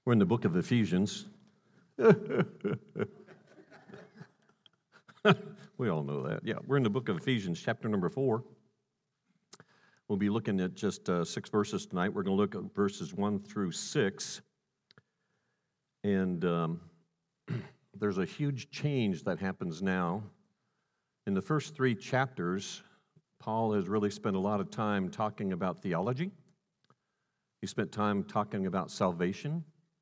We're in the book of Ephesians. We all know that. Yeah, we're in the book of Ephesians, chapter number 4. We'll be looking at just 6 verses tonight. We're going to look at verses 1 through 6. And there's a huge change that happens now. In the first 3 chapters, Paul has really spent a lot of time talking about theology. He spent time talking about salvation.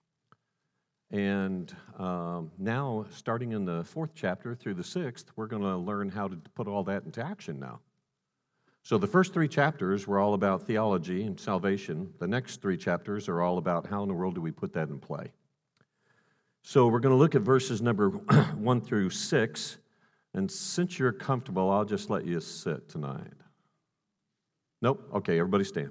And now, starting in the 4th chapter through the 6th, we're going to learn how to put all that into action now. So the first 3 chapters were all about theology and salvation. The next 3 chapters are all about how in the world do we put that in play. So we're going to look at verses number 1 through 6. And since you're comfortable, I'll just let you sit tonight. Nope? Okay, everybody stand.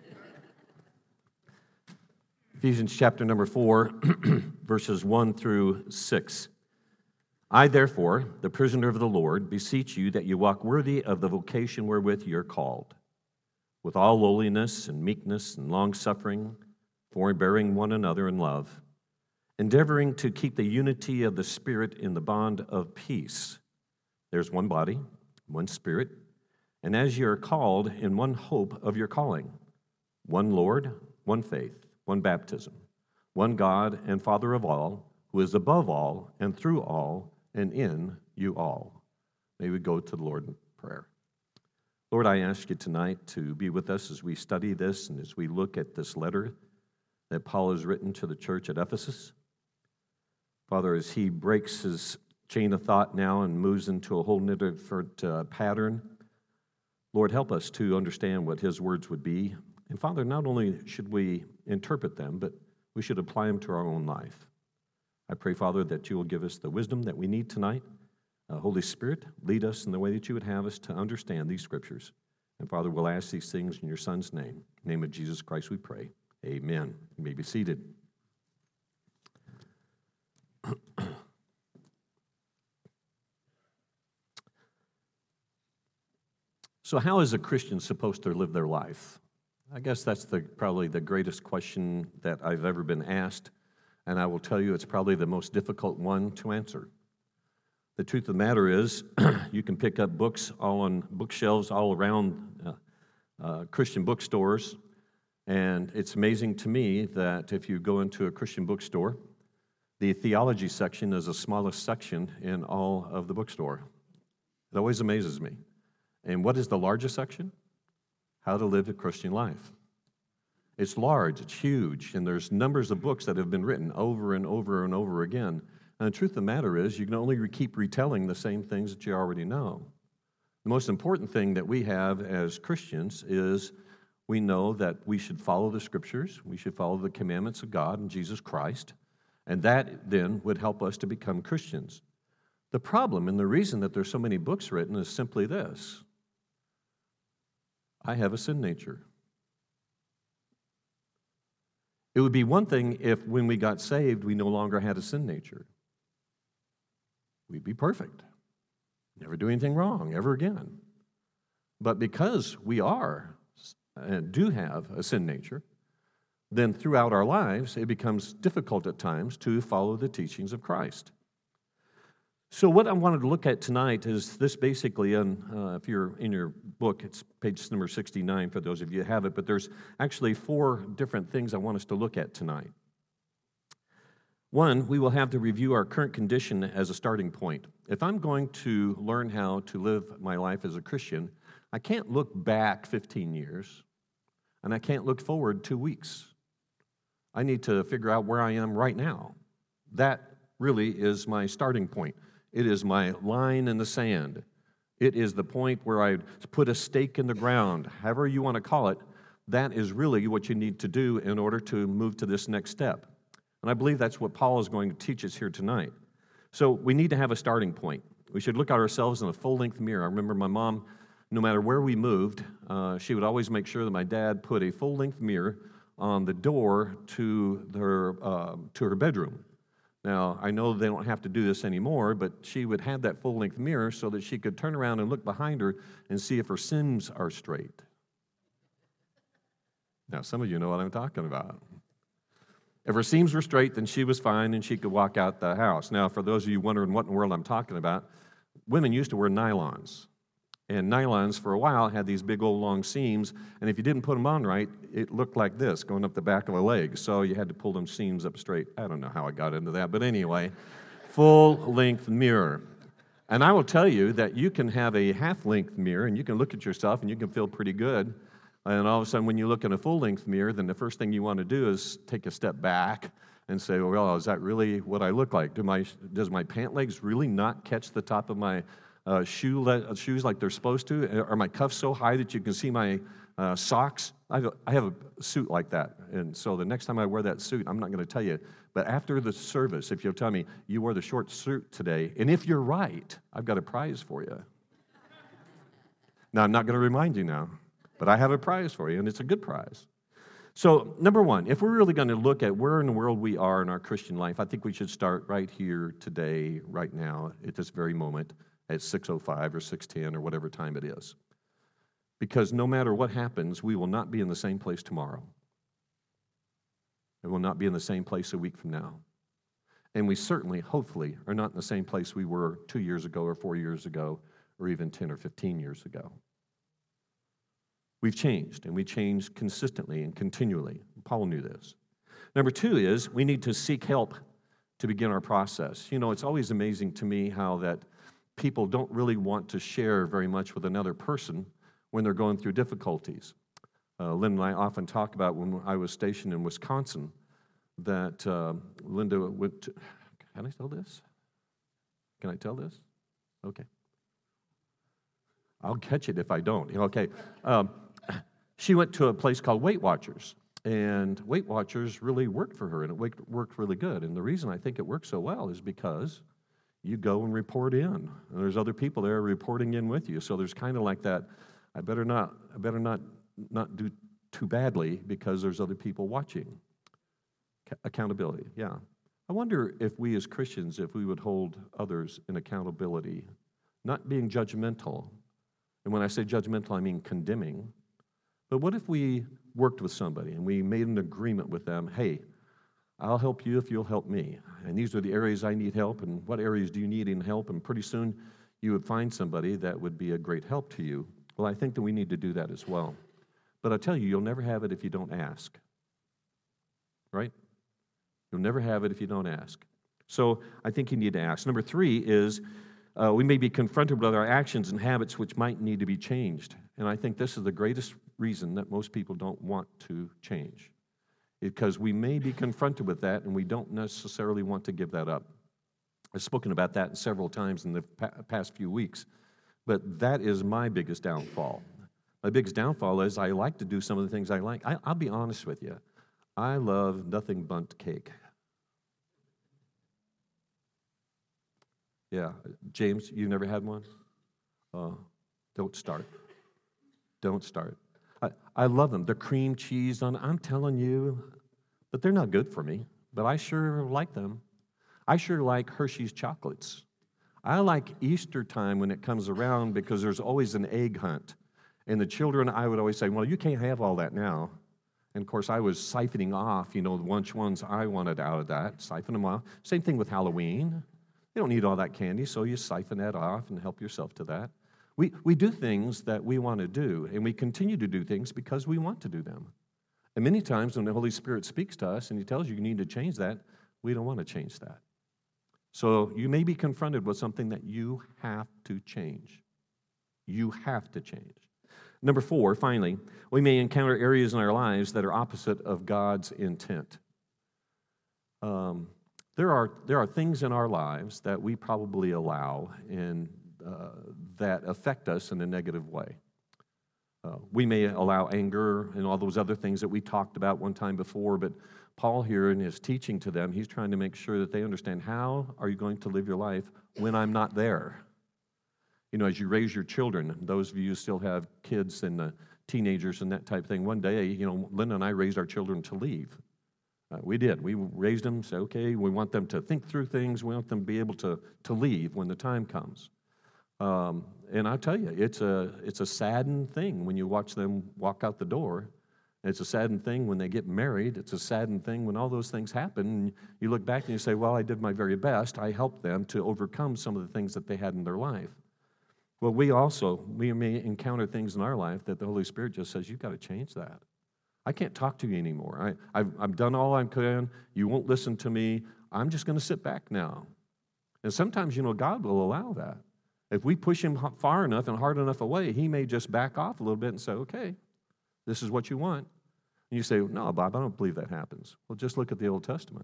Ephesians chapter number 4, verses 1 through 6. I, therefore, the prisoner of the Lord, beseech you that you walk worthy of the vocation wherewith you are called, with all lowliness and meekness and longsuffering, forbearing one another in love, endeavoring to keep the unity of the Spirit in the bond of peace. There's one body, one Spirit, and as you are called in one hope of your calling, one Lord, one faith, one baptism, one God and Father of all, who is above all and through all and in you all. May we go to the Lord in prayer. Lord, I ask you tonight to be with us as we study this and as we look at this letter that Paul has written to the church at Ephesus. Father, as he breaks his chain of thought now and moves into a whole different pattern, Lord, help us to understand what his words would be. And Father, not only should we interpret them, but we should apply them to our own life. I pray, Father, that you will give us the wisdom that we need tonight. Holy Spirit, lead us in the way that you would have us to understand these scriptures. And Father, we'll ask these things in your Son's name. In the name of Jesus Christ we pray. Amen. You may be seated. So how is a Christian supposed to live their life? I guess that's probably the greatest question that I've ever been asked, and I will tell you it's probably the most difficult one to answer. The truth of the matter is, you can pick up books all on bookshelves all around Christian bookstores, and it's amazing to me that if you go into a Christian bookstore, the theology section is the smallest section in all of the bookstore. It always amazes me. And what is the largest section? How to live a Christian life. It's large, it's huge, and there's numbers of books that have been written over and over and over again. And the truth of the matter is, you can only keep retelling the same things that you already know. The most important thing that we have as Christians is we know that we should follow the Scriptures, we should follow the commandments of God and Jesus Christ, and that then would help us to become Christians. The problem and the reason that there's so many books written is simply this. I have a sin nature. It would be one thing if when we got saved, we no longer had a sin nature. We'd be perfect. Never do anything wrong ever again. But because we are and do have a sin nature, then throughout our lives, it becomes difficult at times to follow the teachings of Christ. So what I wanted to look at tonight is this basically, if you're in your book, it's page number 69 for those of you who have it, but there's actually 4 different things I want us to look at tonight. One, we will have to review our current condition as a starting point. If I'm going to learn how to live my life as a Christian, I can't look back 15 years, and I can't look forward 2 weeks. I need to figure out where I am right now. That really is my starting point. It is my line in the sand. It is the point where I put a stake in the ground, however you want to call it. That is really what you need to do in order to move to this next step. And I believe that's what Paul is going to teach us here tonight. So we need to have a starting point. We should look at ourselves in a full-length mirror. I remember my mom, no matter where we moved, she would always make sure that my dad put a full-length mirror on the door to her bedroom. Now, I know they don't have to do this anymore, but she would have that full-length mirror so that she could turn around and look behind her and see if her sins are straight. Now, some of you know what I'm talking about. If her seams were straight, then she was fine and she could walk out the house. Now, for those of you wondering what in the world I'm talking about, women used to wear nylons. And nylons, for a while, had these big old long seams, and if you didn't put them on right, it looked like this, going up the back of a leg. So you had to pull them seams up straight. I don't know how I got into that, but anyway, full-length mirror. And I will tell you that you can have a half-length mirror, and you can look at yourself, and you can feel pretty good. And all of a sudden, when you look in a full-length mirror, then the first thing you want to do is take a step back and say, well, is that really what I look like? Does my pant legs really not catch the top of my shoes like they're supposed to? Are my cuffs so high that you can see my socks? I have a suit like that, and so the next time I wear that suit, I'm not going to tell you, but after the service, if you'll tell me, you wore the short suit today, and if you're right, I've got a prize for you. Now, I'm not going to remind you now, but I have a prize for you, and it's a good prize. So, number one, if we're really going to look at where in the world we are in our Christian life, I think we should start right here today, right now, at this very moment, at 6:05 or 6:10 or whatever time it is. Because no matter what happens, we will not be in the same place tomorrow. And we'll not be in the same place a week from now. And we certainly, hopefully, are not in the same place we were 2 years ago or 4 years ago or even 10 or 15 years ago. We've changed, and we change consistently and continually. Paul knew this. Number two is we need to seek help to begin our process. You know, it's always amazing to me how that people don't really want to share very much with another person when they're going through difficulties. Lynn and I often talk about when I was stationed in Wisconsin that Linda went to, can I tell this? Can I tell this? Okay. I'll catch it if I don't. Okay. She went to a place called Weight Watchers, and Weight Watchers really worked for her, and it worked really good. And the reason I think it worked so well is because you go and report in, and there's other people there reporting in with you. So there's kind of like that, I better not do too badly because there's other people watching. Accountability, yeah. I wonder if we as Christians, if we would hold others in accountability, not being judgmental. And when I say judgmental, I mean condemning. But what if we worked with somebody and we made an agreement with them, hey, I'll help you if you'll help me. And these are the areas I need help, and what areas do you need in help? And pretty soon you would find somebody that would be a great help to you. Well, I think that we need to do that as well. But I tell you, you'll never have it if you don't ask. Right? You'll never have it if you don't ask. So I think you need to ask. Number three is we may be confronted with our actions and habits which might need to be changed. And I think this is the greatest reason that most people don't want to change. Because we may be confronted with that and we don't necessarily want to give that up. I've spoken about that several times in the past few weeks. But that is my biggest downfall. My biggest downfall is I like to do some of the things I like. I'll be honest with you. I love nothing but cake. Yeah, James, you've never had one? Don't start. Don't start. I love them. The cream cheese on, I'm telling you, but they're not good for me. But I sure like them. I sure like Hershey's chocolates. I like Easter time when it comes around because there's always an egg hunt. And the children, I would always say, well, you can't have all that now. And, of course, I was siphoning off, the ones I wanted out of that, siphon them off. Same thing with Halloween. You don't need all that candy, so you siphon that off and help yourself to that. We do things that we want to do, and we continue to do things because we want to do them. And many times when the Holy Spirit speaks to us and He tells you need to change that, we don't want to change that. So you may be confronted with something that you have to change. You have to change. Number four, finally, we may encounter areas in our lives that are opposite of God's intent. There are things in our lives that we probably allow and that affect us in a negative way. We may allow anger and all those other things that we talked about one time before, but Paul here in his teaching to them, he's trying to make sure that they understand how are you going to live your life when I'm not there. As you raise your children, those of you who still have kids and teenagers and that type of thing, one day, Linda and I raised our children to leave. We did. We raised them, said, okay, we want them to think through things. We want them to be able to leave when the time comes. And I'll tell you, it's a saddened thing when you watch them walk out the door And it's a saddened thing when they get married. It's a saddened thing when all those things happen. And you look back and you say, well, I did my very best. I helped them to overcome some of the things that they had in their life. Well, we may encounter things in our life that the Holy Spirit just says, you've got to change that. I can't talk to you anymore. I've done all I can. You won't listen to me. I'm just going to sit back now. And sometimes, God will allow that. If we push him far enough and hard enough away, he may just back off a little bit and say, okay, this is what you want. And you say, no, Bob, I don't believe that happens. Well, just look at the Old Testament.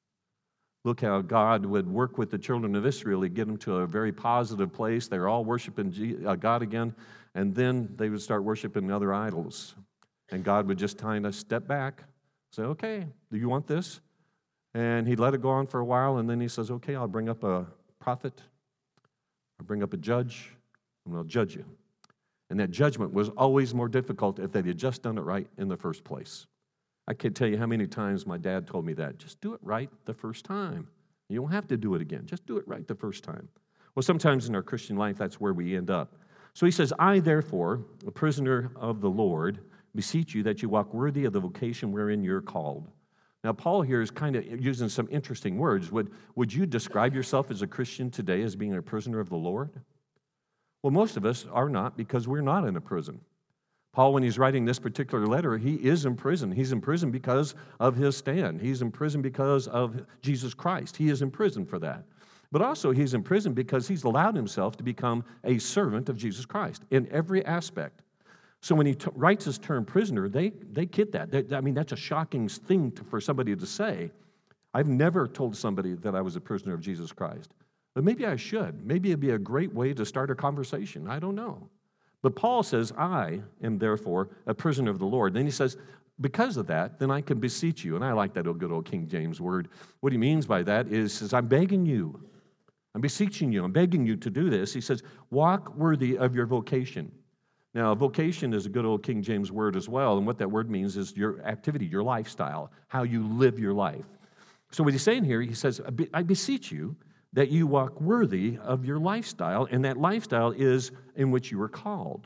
Look how God would work with the children of Israel. He'd get them to a very positive place. They were all worshiping God again, and then they would start worshiping other idols. And God would just kind of step back, say, okay, do you want this? And he'd let it go on for a while, and then he says, okay, I'll bring up a prophet, I'll bring up a judge, and I'll judge you. And that judgment was always more difficult if they had just done it right in the first place. I can't tell you how many times my dad told me that. Just do it right the first time. You don't have to do it again. Just do it right the first time. Well, sometimes in our Christian life, that's where we end up. So he says, I, therefore, a prisoner of the Lord, beseech you that you walk worthy of the vocation wherein you're called. Now, Paul here is kind of using some interesting words. Would you describe yourself as a Christian today as being a prisoner of the Lord? Well, most of us are not, because we're not in a prison. Paul, when he's writing this particular letter, he is in prison. He's in prison because of his stand. He's in prison because of Jesus Christ. He is in prison for that. But also he's in prison because he's allowed himself to become a servant of Jesus Christ in every aspect. So when he writes his term prisoner, they get that. That's a shocking thing for somebody to say. I've never told somebody that I was a prisoner of Jesus Christ. But maybe I should. Maybe it'd be a great way to start a conversation. I don't know. But Paul says, I am therefore a prisoner of the Lord. Then he says, because of that, then I can beseech you. And I like that good old King James word. What he means by that is, says, I'm begging you. I'm beseeching you. I'm begging you to do this. He says, walk worthy of your vocation. Now, vocation is a good old King James word as well. And what that word means is your activity, your lifestyle, how you live your life. So what he's saying here, he says, I beseech you that you walk worthy of your lifestyle, and that lifestyle is in which you were called.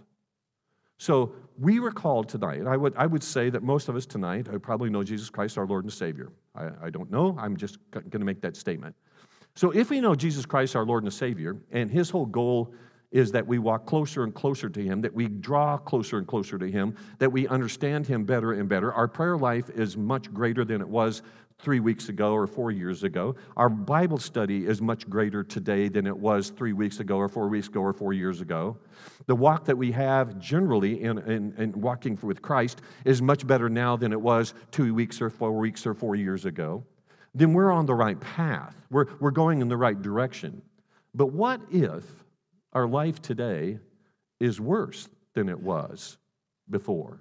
So we were called tonight. I would say that most of us tonight probably know Jesus Christ, our Lord and Savior. I don't know. I'm just going to make that statement. So if we know Jesus Christ, our Lord and Savior, and his whole goal is that we walk closer and closer to him, that we draw closer and closer to him, that we understand him better and better. Our prayer life is much greater than it was 3 weeks ago or 4 years ago. Our Bible study is much greater today than it was 3 weeks ago or 4 weeks ago or 4 years ago. The walk that we have generally in walking with Christ is much better now than it was 2 weeks or 4 weeks or 4 years ago. Then we're on the right path. We're going in the right direction. But what if our life today is worse than it was before?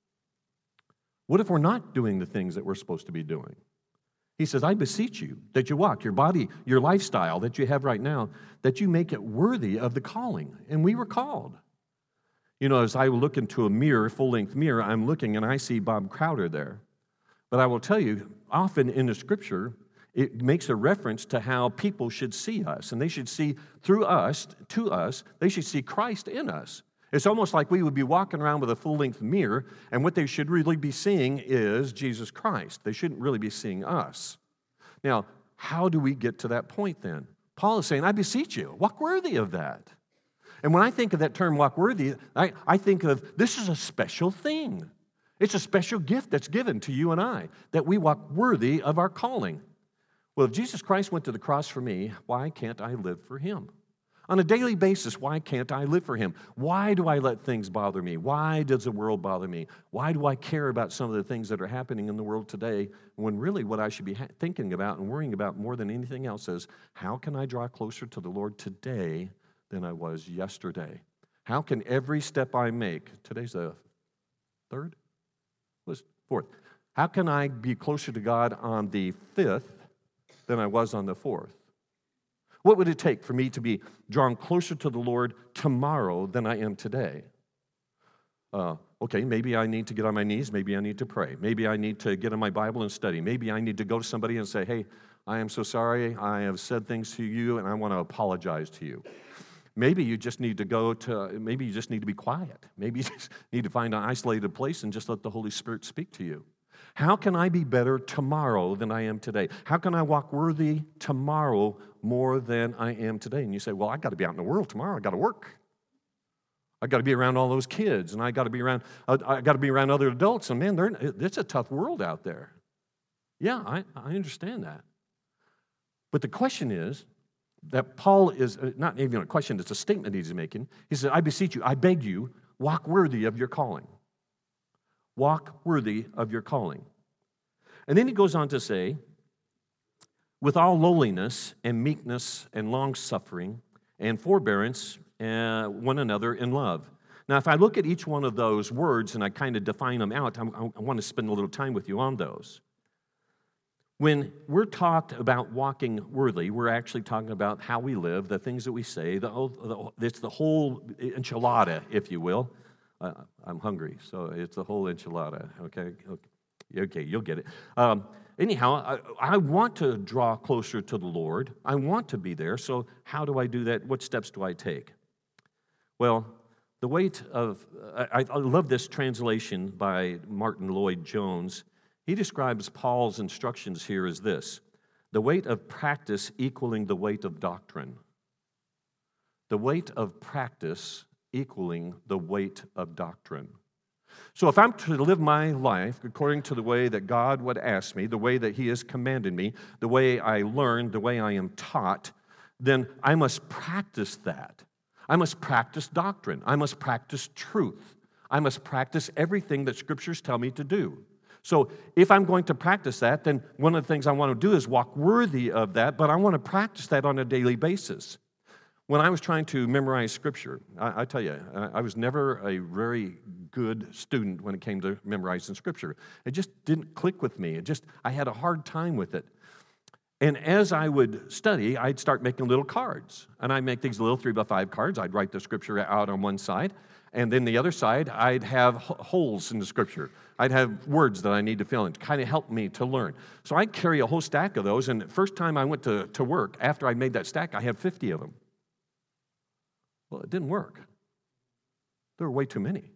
What if we're not doing the things that we're supposed to be doing? He says, I beseech you that you walk, your body, your lifestyle that you have right now, that you make it worthy of the calling. And we were called. As I look into a mirror, full-length mirror, I'm looking and I see Bob Crowder there. But I will tell you, often in the Scripture, it makes a reference to how people should see us. And they should see through us, to us, they should see Christ in us. It's almost like we would be walking around with a full-length mirror, and what they should really be seeing is Jesus Christ. They shouldn't really be seeing us. Now, how do we get to that point then? Paul is saying, I beseech you, walk worthy of that. And when I think of that term, walk worthy, I think of this is a special thing. It's a special gift that's given to you and I, that we walk worthy of our calling. Well, if Jesus Christ went to the cross for me, why can't I live for him? On a daily basis, why can't I live for him? Why do I let things bother me? Why does the world bother me? Why do I care about some of the things that are happening in the world today when really what I should be thinking about and worrying about more than anything else is, how can I draw closer to the Lord today than I was yesterday? How can every step I make, today's the third? Was fourth. How can I be closer to God on the 5th than I was on the 4th? What would it take for me to be drawn closer to the Lord tomorrow than I am today? Okay, maybe I need to get on my knees. Maybe I need to pray. Maybe I need to get in my Bible and study. Maybe I need to go to somebody and say, hey, I am so sorry. I have said things to you, and I want to apologize to you. Maybe you just need to be quiet. Maybe you just need to find an isolated place and just let the Holy Spirit speak to you. How can I be better tomorrow than I am today? How can I walk worthy tomorrow more than I am today? And you say, well, I got to be out in the world tomorrow. I got to work. I got to be around all those kids, and I got to be around other adults. And man, it's a tough world out there. Yeah, I understand that. But the question is that Paul is not even a question; it's a statement he's making. He said, "I beseech you, I beg you, walk worthy of your calling. Walk worthy of your calling." And then he goes on to say, "With all lowliness and meekness and long-suffering and forbearance one another in love." Now, if I look at each one of those words and I kind of define them out, I want to spend a little time with you on those. When we're talked about walking worthy, we're actually talking about how we live, the things that we say, it's the whole enchilada, if you will. I'm hungry, so it's the whole enchilada, okay? Okay, you'll get it. Anyhow, I want to draw closer to the Lord. I want to be there, so how do I do that? What steps do I take? Well, the weight of, I love this translation by Martin Lloyd-Jones. He describes Paul's instructions here as this: the weight of practice equaling the weight of doctrine. The weight of practice equaling the weight of doctrine. So if I'm to live my life according to the way that God would ask me, the way that He has commanded me, the way I learn, the way I am taught, then I must practice that. I must practice doctrine. I must practice truth. I must practice everything that Scriptures tell me to do. So if I'm going to practice that, then one of the things I want to do is walk worthy of that, but I want to practice that on a daily basis. When I was trying to memorize Scripture, I tell you, I was never a very good student when it came to memorizing Scripture. It just didn't click with me. I had a hard time with it. And as I would study, I'd start making little cards. And I'd make these little 3x5 cards. I'd write the Scripture out on one side. And then the other side, I'd have holes in the Scripture. I'd have words that I need to fill in to kind of help me to learn. So I'd carry a whole stack of those. And the first time I went to work, after I made that stack, I had 50 of them. Well, it didn't work. There were way too many.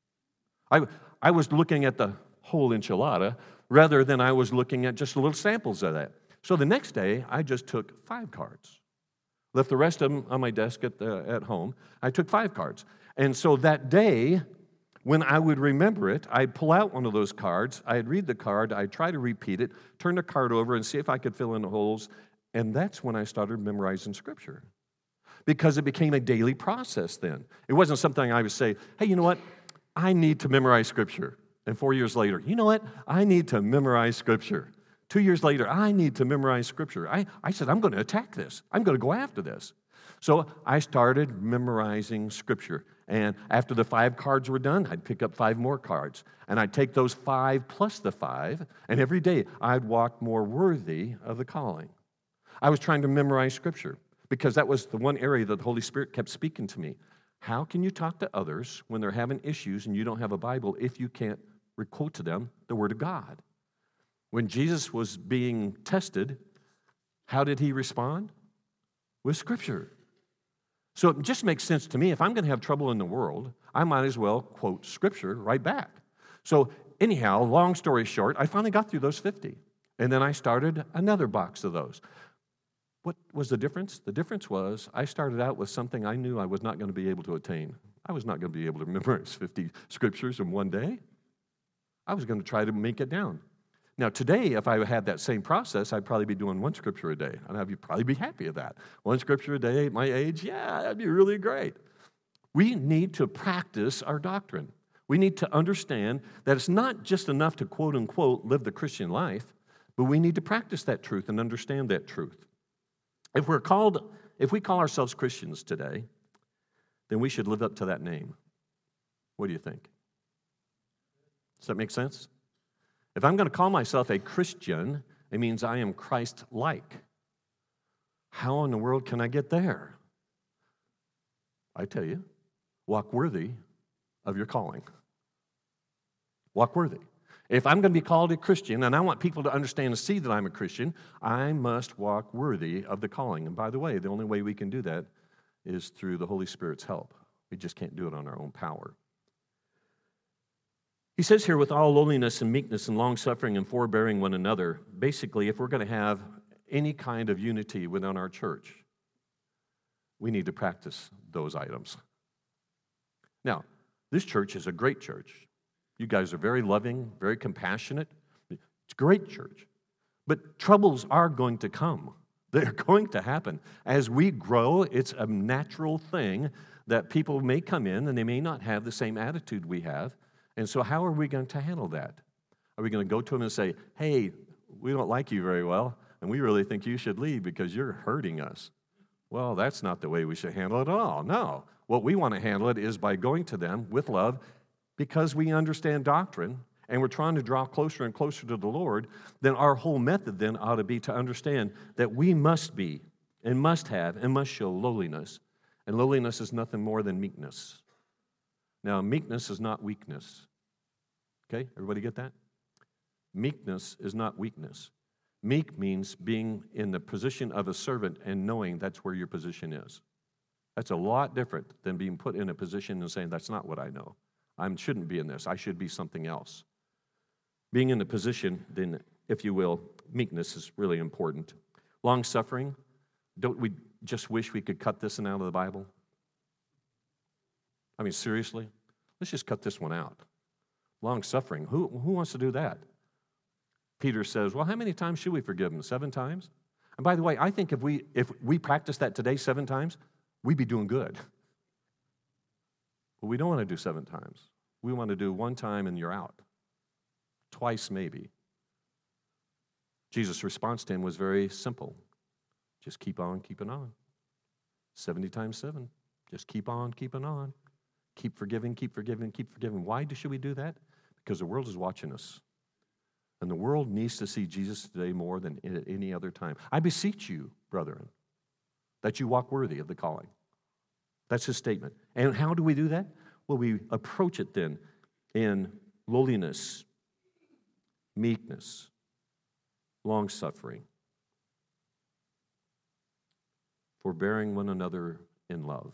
I was looking at the whole enchilada rather than I was looking at just little samples of that. So the next day, I just took 5 cards. Left the rest of them on my desk at home. I took 5 cards. And so that day, when I would remember it, I'd pull out one of those cards, I'd read the card, I'd try to repeat it, turn the card over and see if I could fill in the holes, and that's when I started memorizing Scripture. Because it became a daily process then. It wasn't something I would say, hey, you know what? I need to memorize Scripture. And 4 years later, you know what? I need to memorize Scripture. 2 years later, I need to memorize Scripture. I said, I'm going to attack this. I'm going to go after this. So I started memorizing Scripture. And after the 5 cards were done, I'd pick up 5 more cards. And I'd take those 5 plus the 5, and every day I'd walk more worthy of the calling. I was trying to memorize Scripture because that was the one area that the Holy Spirit kept speaking to me. How can you talk to others when they're having issues and you don't have a Bible if you can't quote to them the Word of God? When Jesus was being tested, how did He respond? With Scripture. So it just makes sense to me. If I'm going to have trouble in the world, I might as well quote Scripture right back. So anyhow, long story short, I finally got through those 50. And then I started another box of those. What was the difference? The difference was I started out with something I knew I was not going to be able to attain. I was not going to be able to memorize 50 Scriptures in one day. I was going to try to make it down. Now, today, if I had that same process, I'd probably be doing 1 Scripture a day, and I'd probably be happy with that. 1 Scripture a day at my age, yeah, that'd be really great. We need to practice our doctrine. We need to understand that it's not just enough to quote-unquote live the Christian life, but we need to practice that truth and understand that truth. If we call ourselves Christians today, then we should live up to that name. What do you think? Does that make sense? If I'm going to call myself a Christian, it means I am Christ-like. How in the world can I get there? I tell you, walk worthy of your calling. Walk worthy. If I'm going to be called a Christian, and I want people to understand and see that I'm a Christian, I must walk worthy of the calling. And by the way, the only way we can do that is through the Holy Spirit's help. We just can't do it on our own power. He says here, with all lowliness and meekness and long-suffering and forbearing one another, basically, if we're going to have any kind of unity within our church, we need to practice those items. Now, this church is a great church. You guys are very loving, very compassionate. It's a great church. But troubles are going to come. They're going to happen. As we grow, it's a natural thing that people may come in and they may not have the same attitude we have. And so how are we going to handle that? Are we going to go to them and say, hey, we don't like you very well, and we really think you should leave because you're hurting us? Well, that's not the way we should handle it at all. No. What we want to handle it is by going to them with love because we understand doctrine and we're trying to draw closer and closer to the Lord. Then our whole method then ought to be to understand that we must be and must have and must show lowliness. And lowliness is nothing more than meekness. Now, meekness is not weakness. Okay, everybody get that? Meekness is not weakness. Meek means being in the position of a servant and knowing that's where your position is. That's a lot different than being put in a position and saying, that's not what I know. I shouldn't be in this. I should be something else. Being in the position, then, if you will, meekness is really important. Long-suffering, don't we just wish we could cut this one out of the Bible? I mean, seriously? Let's just cut this one out. Long-suffering, who wants to do that? Peter says, well, how many times should we forgive them? 7 times? And by the way, I think if we practice that today 7 times, we'd be doing good. But we don't want to do 7 times. We want to do 1 time and you're out. Twice maybe. Jesus' response to him was very simple. Just keep on keeping on. 70 times 7. Just keep on keeping on. Keep forgiving, keep forgiving, keep forgiving. Why should we do that? Because the world is watching us. And the world needs to see Jesus today more than at any other time. I beseech you, brethren, that you walk worthy of the calling. That's his statement. And how do we do that? Well, we approach it then in lowliness, meekness, long-suffering, forbearing one another in love.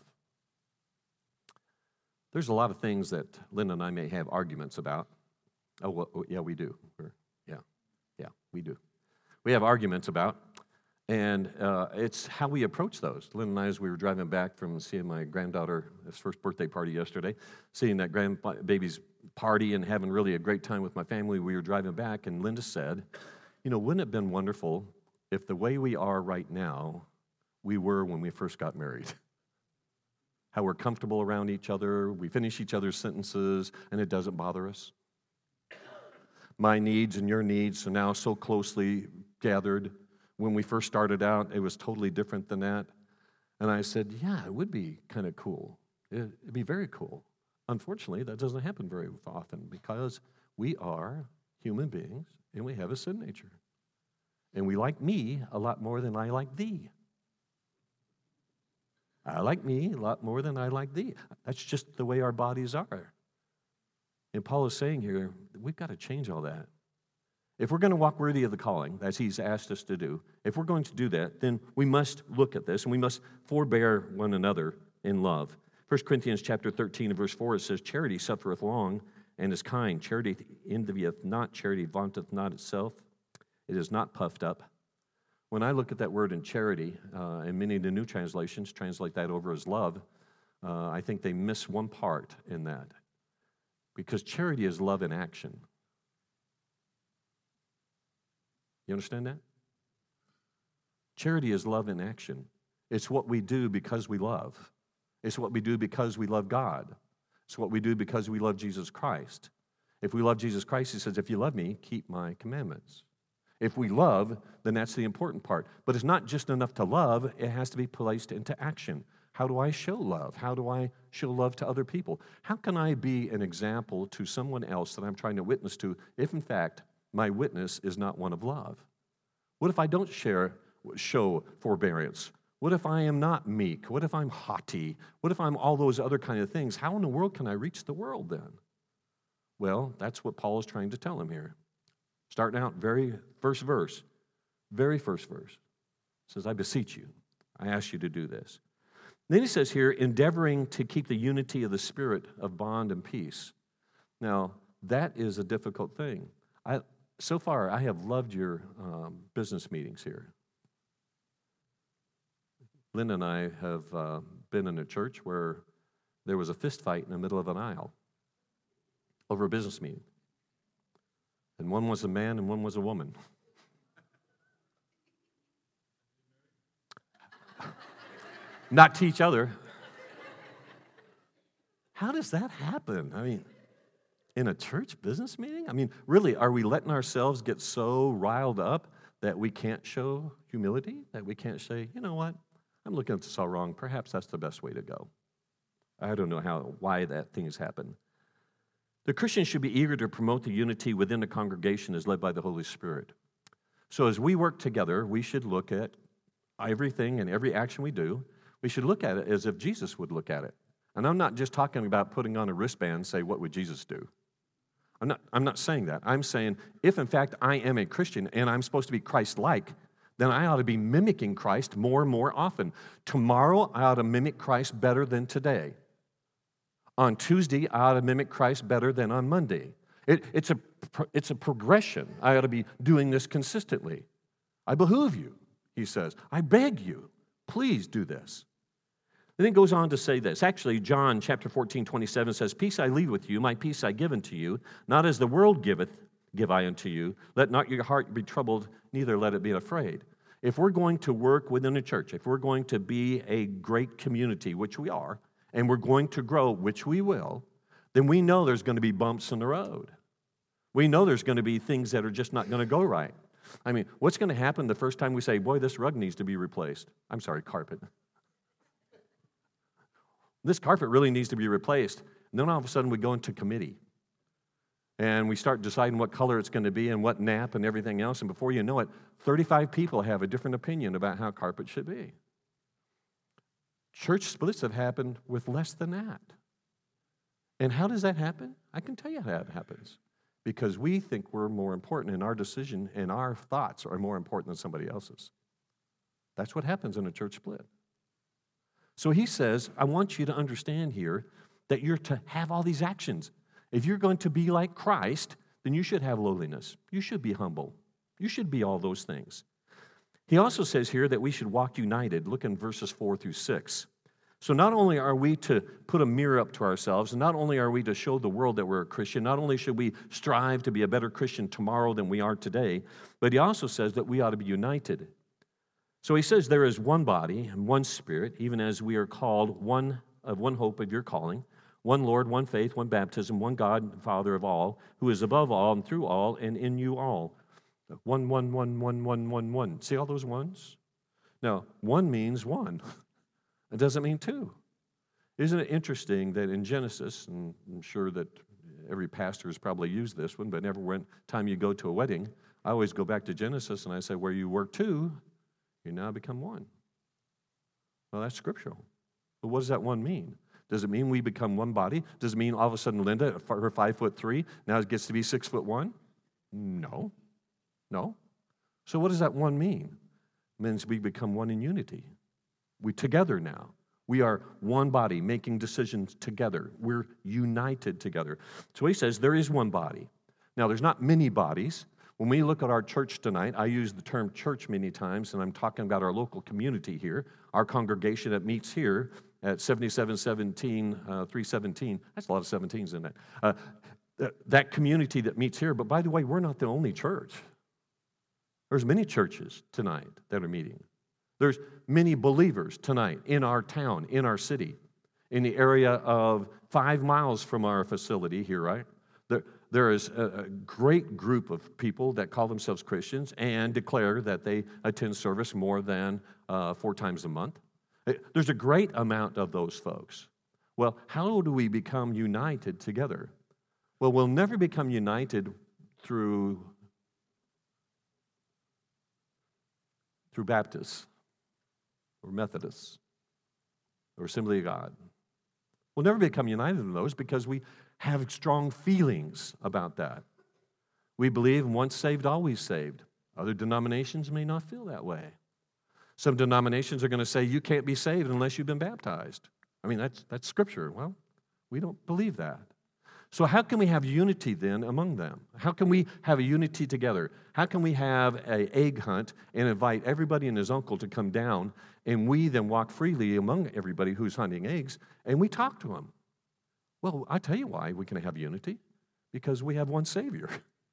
There's a lot of things that Linda and I may have arguments about. Oh, well, yeah, we do. Yeah, we do. We have arguments about, and it's how we approach those. Linda and I, as we were driving back from seeing my granddaughter's first birthday party yesterday, seeing that grandbaby's party and having really a great time with my family, we were driving back, and Linda said, wouldn't it have been wonderful if the way we are right now, we were when we first got married? How we're comfortable around each other, we finish each other's sentences, and it doesn't bother us. My needs and your needs are now so closely gathered. When we first started out, it was totally different than that. And I said, yeah, it would be kind of cool. It'd be very cool. Unfortunately, that doesn't happen very often because we are human beings and we have a sin nature. And we like me a lot more than I like thee. I like me a lot more than I like thee. That's just the way our bodies are. And Paul is saying here, we've got to change all that. If we're going to walk worthy of the calling, as he's asked us to do, if we're going to do that, then we must look at this and we must forbear one another in love. 1 Corinthians chapter 13 and verse 4, it says, charity suffereth long and is kind. Charity envieth not, charity vaunteth not itself. It is not puffed up. When I look at that word in charity, and many of the new translations translate that over as love, I think they miss one part in that. Because charity is love in action. You understand that? Charity is love in action. It's what we do because we love. It's what we do because we love God. It's what we do because we love Jesus Christ. If we love Jesus Christ, he says, if you love me, keep my commandments. If we love, then that's the important part. But it's not just enough to love, it has to be placed into action. How do I show love? How do I show love to other people? How can I be an example to someone else that I'm trying to witness to if, in fact, my witness is not one of love? What if I don't show forbearance? What if I am not meek? What if I'm haughty? What if I'm all those other kind of things? How in the world can I reach the world then? Well, that's what Paul is trying to tell him here. Starting out, very first verse. It says, I beseech you, I ask you to do this. Then he says here, endeavoring to keep the unity of the Spirit of bond and peace. Now, that is a difficult thing. So far, I have loved your business meetings here. Linda and I have been in a church where there was a fist fight in the middle of an aisle over a business meeting. And one was a man and one was a woman. Not to each other. How does that happen? I mean, in a church business meeting? I mean, really, are we letting ourselves get so riled up that we can't show humility? That we can't say, you know what? I'm looking at this all wrong. Perhaps that's the best way to go. I don't know why that things happen. The Christian should be eager to promote the unity within the congregation as led by the Holy Spirit. So as we work together, we should look at everything and every action we do. We should look at it as if Jesus would look at it. And I'm not just talking about putting on a wristband and say, what would Jesus do? I'm not saying that. I'm saying, if in fact I am a Christian and I'm supposed to be Christ-like, then I ought to be mimicking Christ more and more often. Tomorrow, I ought to mimic Christ better than today. On Tuesday, I ought to mimic Christ better than on Monday. It's a progression. I ought to be doing this consistently. I behoove you, he says. I beg you, please do this. Then it goes on to say this. Actually, John chapter 14:27 says, peace I leave with you, my peace I give unto you, not as the world giveth, give I unto you. Let not your heart be troubled, neither let it be afraid. If we're going to work within a church, if we're going to be a great community, which we are, and we're going to grow, which we will, then we know there's going to be bumps in the road. We know there's going to be things that are just not going to go right. I mean, what's going to happen the first time we say, boy, this rug needs to be replaced? I'm sorry, carpet. This carpet really needs to be replaced. And then all of a sudden we go into committee. And we start deciding what color it's going to be and what nap and everything else. And before you know it, 35 people have a different opinion about how carpet should be. Church splits have happened with less than that. And how does that happen? I can tell you how it happens. Because we think we're more important and our decision and our thoughts are more important than somebody else's. That's what happens in a church split. So he says, I want you to understand here that you're to have all these actions. If you're going to be like Christ, then you should have lowliness. You should be humble. You should be all those things. He also says here that we should walk united. Look in verses 4 through 6. So not only are we to put a mirror up to ourselves, and not only are we to show the world that we're a Christian, not only should we strive to be a better Christian tomorrow than we are today, but he also says that we ought to be united. So he says there is one body and one Spirit, even as we are called one hope of your calling, one Lord, one faith, one baptism, one God, Father of all, who is above all and through all and in you all. One. See all those ones? Now, one means one. It doesn't mean two. Isn't it interesting that in Genesis, and I'm sure that every pastor has probably used this one, but every time you go to a wedding, I always go back to Genesis and I say, where you were two, you now become one. Well, that's scriptural. But what does that one mean? Does it mean we become one body? Does it mean all of a sudden Linda, her 5'3", now gets to be 6'1"? No. So what does that one mean? It means we become one in unity. We together now. We are one body making decisions together. We're united together. So he says there is one body. Now, there's not many bodies. When we look at our church tonight, I use the term church many times, and I'm talking about our local community here, our congregation that meets here at 7717, 317. That's a lot of 17s, isn't it? That community that meets here. But by the way, we're not the only church. There's many churches tonight that are meeting. There's many believers tonight in our town, in our city, in the area of 5 miles from our facility here, right? There is a great group of people that call themselves Christians and declare that they attend service more than 4 times a month. There's a great amount of those folks. Well, how do we become united together? Well, we'll never become united through Baptists or Methodists or Assembly of God. We'll never become united in those because we have strong feelings about that. We believe once saved, always saved. Other denominations may not feel that way. Some denominations are going to say you can't be saved unless you've been baptized. I mean, that's Scripture. Well, we don't believe that. So how can we have unity then among them? How can we have a unity together? How can we have an egg hunt and invite everybody and his uncle to come down, and we then walk freely among everybody who's hunting eggs, and we talk to them? Well, I tell you why we can have unity. Because we have one Savior.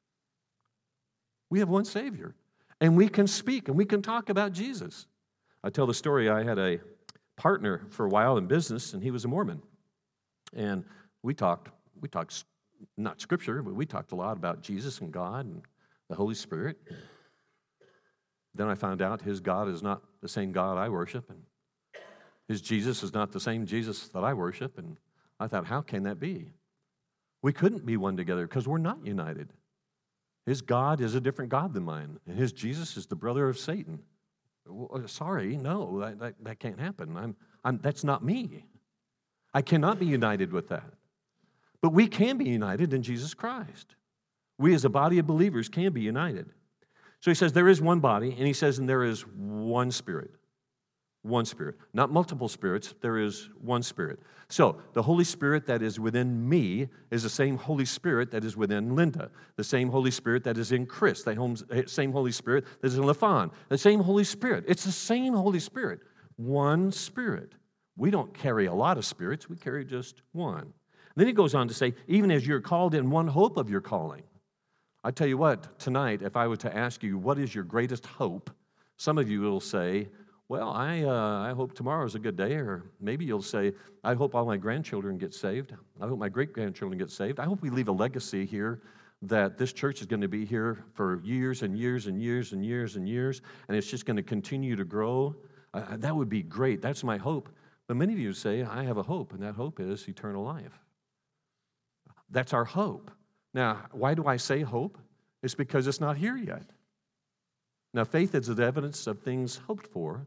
We have one Savior. And we can speak and we can talk about Jesus. I tell the story, I had a partner for a while in business, and he was a Mormon. And we talked not Scripture, but we talked a lot about Jesus and God and the Holy Spirit. Then I found out his God is not the same God I worship, and his Jesus is not the same Jesus that I worship. And I thought, how can that be? We couldn't be one together because we're not united. His God is a different God than mine, and his Jesus is the brother of Satan. Sorry, no, that can't happen. That's not me. I cannot be united with that. But we can be united in Jesus Christ. We as a body of believers can be united. So he says there is one body, and he says, and there is one Spirit. One Spirit. Not multiple spirits, there is one Spirit. So, the Holy Spirit that is within me is the same Holy Spirit that is within Linda, the same Holy Spirit that is in Chris, the same Holy Spirit that is in LaFawn, the same Holy Spirit. It's the same Holy Spirit. One Spirit. We don't carry a lot of spirits, we carry just one. And then he goes on to say, even as you're called in one hope of your calling. I tell you what, tonight, if I were to ask you, what is your greatest hope? Some of you will say, well, I hope tomorrow's a good day, or maybe you'll say, I hope all my grandchildren get saved. I hope my great-grandchildren get saved. I hope we leave a legacy here that this church is going to be here for years and years and years and years and years, and it's just going to continue to grow. That would be great. That's my hope. But many of you say, I have a hope, and that hope is eternal life. That's our hope. Now, why do I say hope? It's because it's not here yet. Now, faith is the evidence of things hoped for.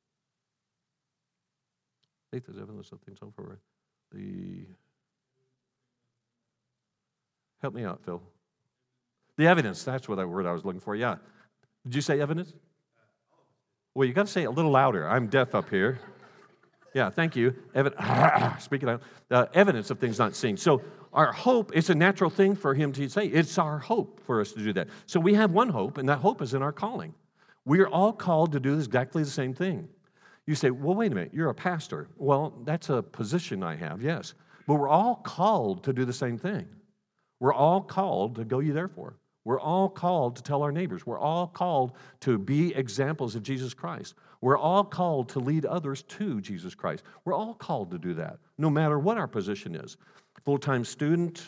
Faith is evidence of things hoped for. Help me out, Phil. The evidence, that's what that word I was looking for, yeah. Did you say evidence? Well, you got to say it a little louder. I'm deaf up here. Yeah, thank you. Speaking out, evidence of things not seen. So our hope, it's a natural thing for him to say. It's our hope for us to do that. So we have one hope, and that hope is in our calling. We are all called to do exactly the same thing. You say, well, wait a minute, you're a pastor. Well, that's a position I have, yes. But we're all called to do the same thing. We're all called to go ye therefore. We're all called to tell our neighbors. We're all called to be examples of Jesus Christ. We're all called to lead others to Jesus Christ. We're all called to do that, no matter what our position is. Full-time student,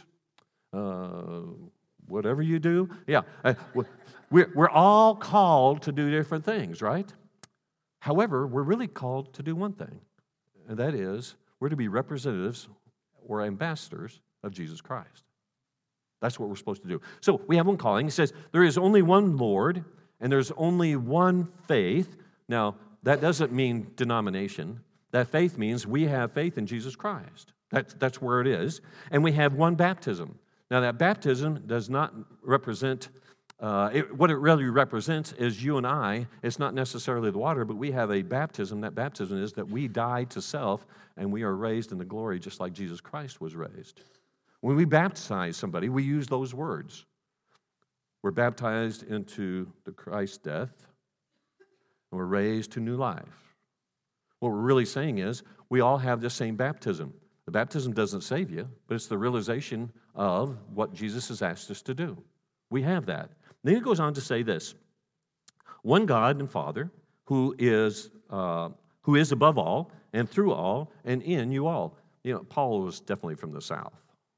whatever you do. Yeah, we're all called to do different things, right? However, we're really called to do one thing, and that is we're to be representatives or ambassadors of Jesus Christ. That's what we're supposed to do. So we have one calling. He says there is only one Lord, and there's only one faith. Now, that doesn't mean denomination. That faith means we have faith in Jesus Christ. That's where it is. And we have one baptism. Now, that baptism does not represent, what it really represents is you and I. It's not necessarily the water, but we have a baptism. That baptism is that we die to self, and we are raised in the glory just like Jesus Christ was raised. When we baptize somebody, we use those words. We're baptized into the Christ's death, and we're raised to new life. What we're really saying is we all have the same baptism. The baptism doesn't save you, but it's the realization of what Jesus has asked us to do. We have that. Then he goes on to say this: one God and Father who is above all and through all and in you all. You know, Paul was definitely from the South.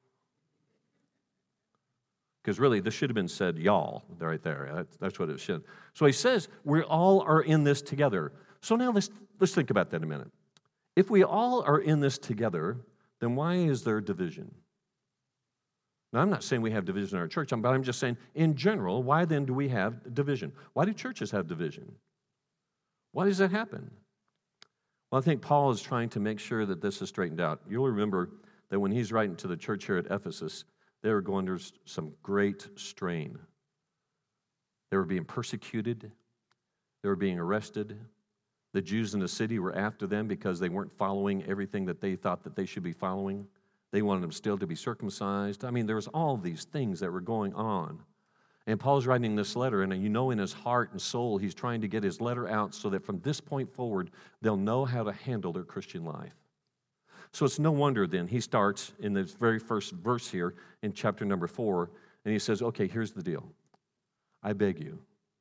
Because really, this should have been said, y'all, right there. That's what it should. So he says, we all are in this together. So now let's think about that a minute. If we all are in this together, then why is there division? Now, I'm not saying we have division in our church, but I'm just saying, in general, why then do we have division? Why do churches have division? Why does that happen? Well, I think Paul is trying to make sure that this is straightened out. You'll remember that when he's writing to the church here at Ephesus, they were going through some great strain. They were being persecuted. They were being arrested. The Jews in the city were after them because they weren't following everything that they thought that they should be following. They wanted them still to be circumcised. I mean, there was all these things that were going on. And Paul's writing this letter, and in his heart and soul, he's trying to get his letter out so that from this point forward, they'll know how to handle their Christian life. So it's no wonder then he starts in the very first verse here in chapter number 4, and he says, okay, here's the deal. I beg you,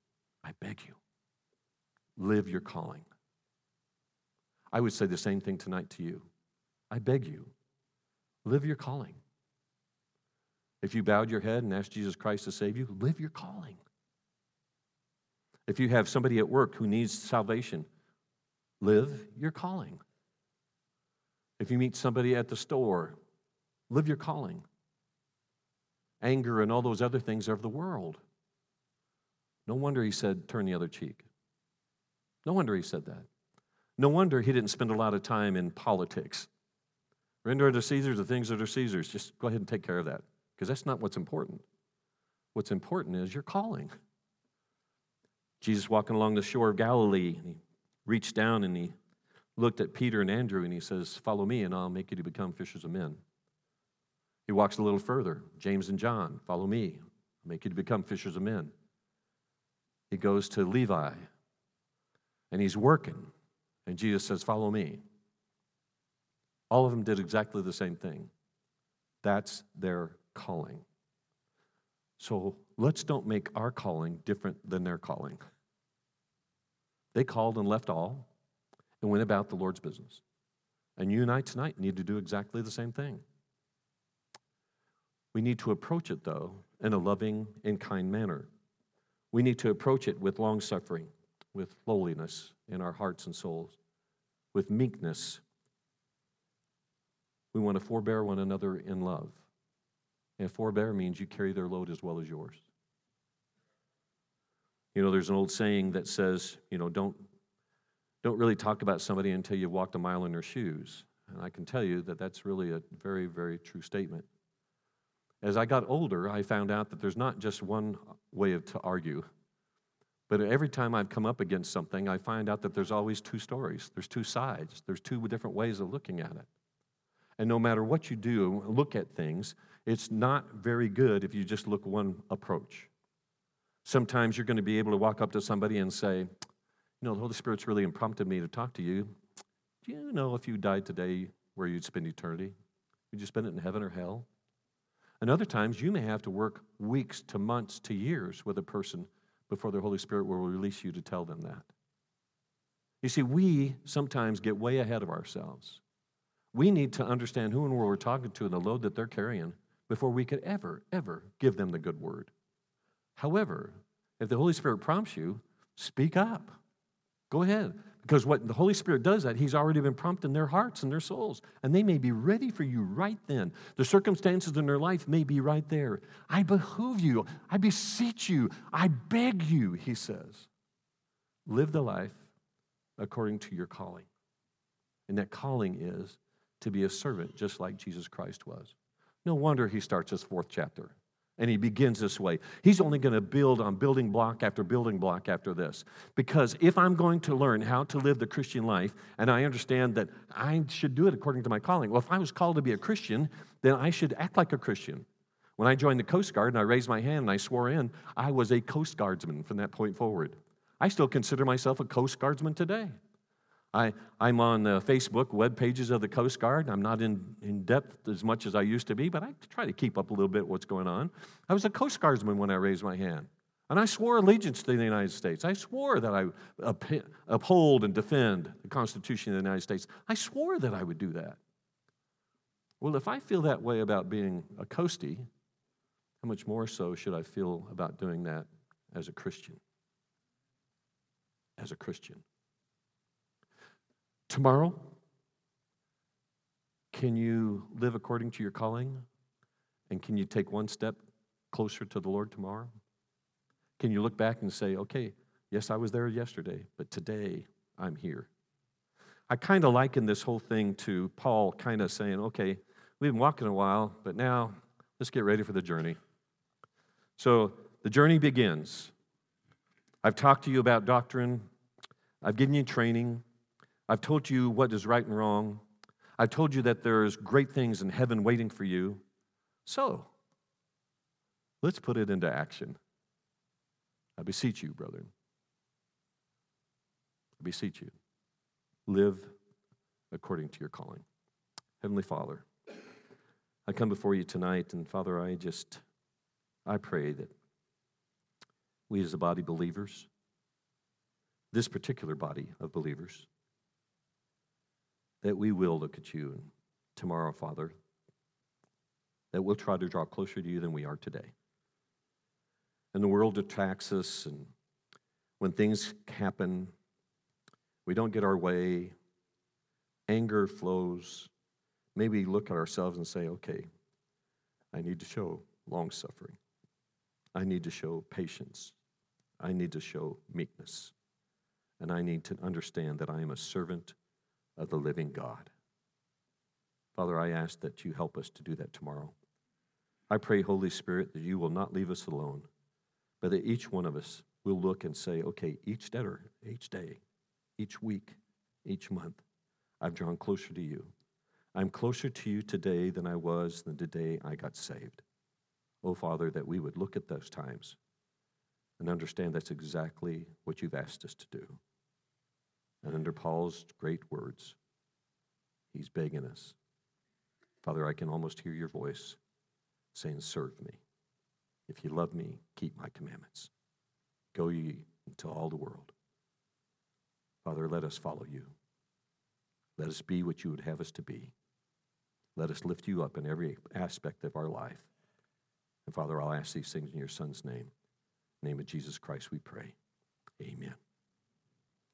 live your calling. I would say the same thing tonight to you. I beg you, live your calling. If you bowed your head and asked Jesus Christ to save you, live your calling. If you have somebody at work who needs salvation, live your calling. If you meet somebody at the store, live your calling. Anger and all those other things are of the world. No wonder he said, turn the other cheek. No wonder he said that. No wonder he didn't spend a lot of time in politics. Render to Caesar the things that are Caesar's. Just go ahead and take care of that, because that's not what's important. What's important is your calling. Jesus walking along the shore of Galilee, and he reached down and he looked at Peter and Andrew, and he says, follow me, and I'll make you to become fishers of men. He walks a little further, James and John, follow me, I'll make you to become fishers of men. He goes to Levi, and he's working, and Jesus says, follow me. All of them did exactly the same thing. That's their calling. So let's don't make our calling different than their calling. They called and left all and went about the Lord's business. And you and I tonight need to do exactly the same thing. We need to approach it, though, in a loving and kind manner. We need to approach it with long-suffering, with lowliness in our hearts and souls, with meekness. We want to forbear one another in love. And forbear means you carry their load as well as yours. There's an old saying that says, don't really talk about somebody until you've walked a mile in their shoes. And I can tell you that that's really a very, very true statement. As I got older, I found out that there's not just one way to argue. But every time I've come up against something, I find out that there's always two stories. There's two sides. There's two different ways of looking at it. And no matter what you do, look at things, it's not very good if you just look one approach. Sometimes you're going to be able to walk up to somebody and say, the Holy Spirit's really prompted me to talk to you. Do you know if you died today where you'd spend eternity? Would you spend it in heaven or hell? And other times you may have to work weeks to months to years with a person before the Holy Spirit will release you to tell them that. You see, we sometimes get way ahead of ourselves. We need to understand who and where we're talking to and the load that they're carrying before we could ever give them the good word. However, if the Holy Spirit prompts you, speak up. Go ahead. Because what the Holy Spirit does that, He's already been prompting their hearts and their souls. And they may be ready for you right then. The circumstances in their life may be right there. I behoove you. I beseech you. I beg you, He says. Live the life according to your calling. And that calling is to be a servant, just like Jesus Christ was. No wonder He starts His 4th chapter. And He begins this way. He's only going to build on building block after building block after this. Because if I'm going to learn how to live the Christian life, and I understand that I should do it according to my calling. Well, if I was called to be a Christian, then I should act like a Christian. When I joined the Coast Guard and I raised my hand and I swore in, I was a Coast Guardsman from that point forward. I still consider myself a Coast Guardsman today. I'm on the Facebook web pages of the Coast Guard. I'm not in depth as much as I used to be, but I try to keep up a little bit what's going on. I was a Coast Guardsman when I raised my hand. And I swore allegiance to the United States. I swore that I uphold and defend the Constitution of the United States. I swore that I would do that. Well, if I feel that way about being a coastie, how much more so should I feel about doing that as a Christian? As a Christian. Tomorrow, can you live according to your calling? And can you take one step closer to the Lord tomorrow? Can you look back and say, okay, yes, I was there yesterday, but today I'm here? I kind of liken this whole thing to Paul kind of saying, okay, we've been walking a while, but now let's get ready for the journey. So the journey begins. I've talked to you about doctrine. I've given you training. I've told you what is right and wrong. I've told you that there's great things in heaven waiting for you. So, let's put it into action. I beseech you, brethren. I beseech you. Live according to your calling. Heavenly Father, I come before you tonight, and Father, I pray that we as a body of believers, this particular body of believers, that we will look at you tomorrow, Father, that we'll try to draw closer to you than we are today. And the world attacks us, and when things happen, we don't get our way, anger flows. Maybe look at ourselves and say, okay, I need to show long-suffering. I need to show patience. I need to show meekness. And I need to understand that I am a servant of the living God. Father, I ask that you help us to do that tomorrow. I pray, Holy Spirit, that you will not leave us alone, but that each one of us will look and say, okay, each day, each week, each month, I've drawn closer to you. I'm closer to you today than I was the day I got saved. Oh, Father, that we would look at those times and understand that's exactly what you've asked us to do. And under Paul's great words, he's begging us. Father, I can almost hear your voice saying, serve me. If you love me, keep my commandments. Go ye into all the world. Father, let us follow you. Let us be what you would have us to be. Let us lift you up in every aspect of our life. And Father, I'll ask these things in your Son's name. In the name of Jesus Christ we pray. Amen.